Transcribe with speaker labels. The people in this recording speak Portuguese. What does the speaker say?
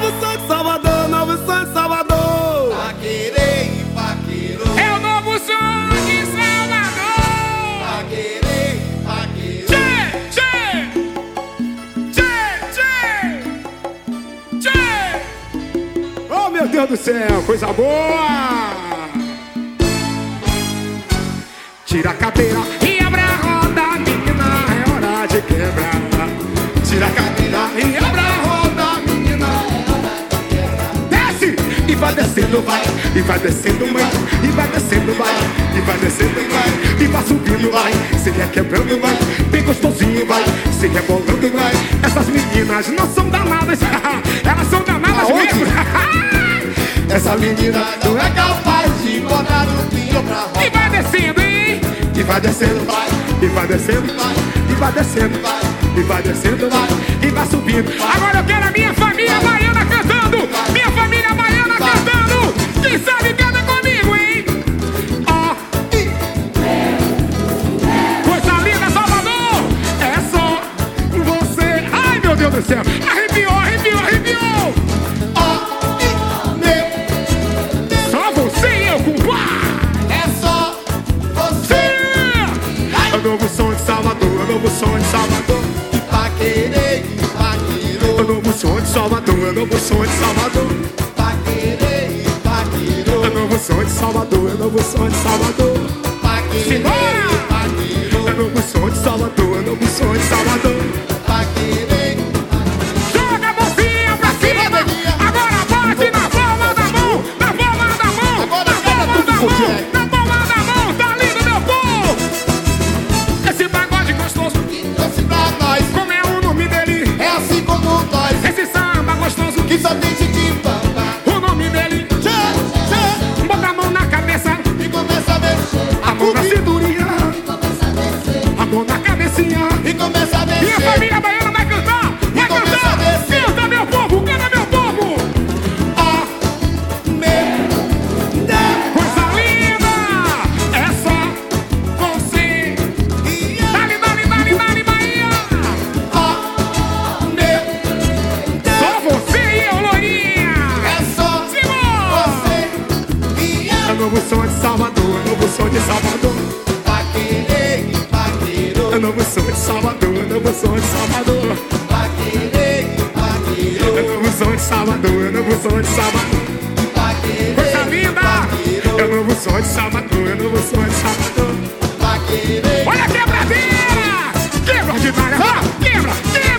Speaker 1: sonho de Salvador, novo sonho de Salvador.
Speaker 2: Paquerei, paquerou.
Speaker 3: É o novo sonho de Salvador.
Speaker 2: Paquerei, paquerou.
Speaker 3: Oh, meu Deus do céu, coisa boa! Tira a cadeira e abre a roda, menina, é hora de quebrar. Tira a cadeira e abre a roda, menina, é hora de quebrar. Desce! E vai descendo, vai, e vai descendo, mãe, e vai descendo, vai, e vai descendo, vai, e vai subindo, vai, se requebrando, vai, bem gostosinho, vai, se rebolando, vai. Essas meninas não são danadas, elas são danadas mesmo.
Speaker 2: Essa menina não é capaz de botar no pinho pra roda.
Speaker 3: E vai descendo, hein?
Speaker 2: E vai descendo, vai.
Speaker 3: E vai descendo,
Speaker 2: Vai.
Speaker 3: e vai descendo,
Speaker 2: Vai.
Speaker 3: e vai descendo, vai, e vai subindo. Agora eu quero a minha família baiana cantando. Minha família baiana cantando. Quem sabe canta comigo, hein? Ó. Coisa linda, Salvador. É só você. Ai, meu Deus do céu. Arrepiou, arrepiou, arrepiou. Só você e eu, compadre.
Speaker 2: É só você.
Speaker 3: É o novo som de Salvador, é o novo som de Salvador.
Speaker 2: E paquerei,
Speaker 3: É o
Speaker 2: paquerou.
Speaker 3: novo som de Salvador, é o novo som de Salvador.
Speaker 2: Paquerei,
Speaker 3: É o
Speaker 2: paquerou.
Speaker 3: novo som de Salvador, é o novo som de Salvador.
Speaker 2: Paquerei,
Speaker 3: Simbora! É o
Speaker 2: paquerou.
Speaker 3: novo som de Salvador, é o novo som de Salvador.
Speaker 2: Paquerei.
Speaker 3: Joga a mãozinha pra cima, agora bate na palma da mão, na palma da mão,
Speaker 2: Agora
Speaker 3: na
Speaker 2: quebra
Speaker 3: palma
Speaker 2: tudo
Speaker 3: da
Speaker 2: com o
Speaker 3: mão,
Speaker 2: Jack.
Speaker 3: na palma da mão, tá lindo, meu povo! Esse pagode gostoso,
Speaker 2: Trouxe pra nós.
Speaker 3: como é o nome dele?
Speaker 2: É assim como nós.
Speaker 3: Esse samba gostoso,
Speaker 2: Que só tem de bamba.
Speaker 3: o nome dele?
Speaker 2: Tchê, tchê.
Speaker 3: Bota a mão na cabeça,
Speaker 2: E começa a mexer.
Speaker 3: a mão na cinturinha, a mão na cabecinha.
Speaker 2: E começa a
Speaker 3: Minha
Speaker 2: mexer.
Speaker 3: família baiana vai cantar, vai
Speaker 2: começa
Speaker 3: cantar.
Speaker 2: a descer.
Speaker 3: Canta, meu povo, canta, meu povo. Coisa linda, é só você. Dale, dale, dale, dale, Bahia. Só você e eu, Lourinha. É o novo som de Salvador, é o novo som de Salvador. É o novo som de Salvador, é o novo som de Salvador. É o novo som de Salvador, é o novo som de Salvador. Coisa linda, é o novo som de Salvador, é o novo som de Salvador. Olha a quebradeira, quebra ordinária, quebra, quebra.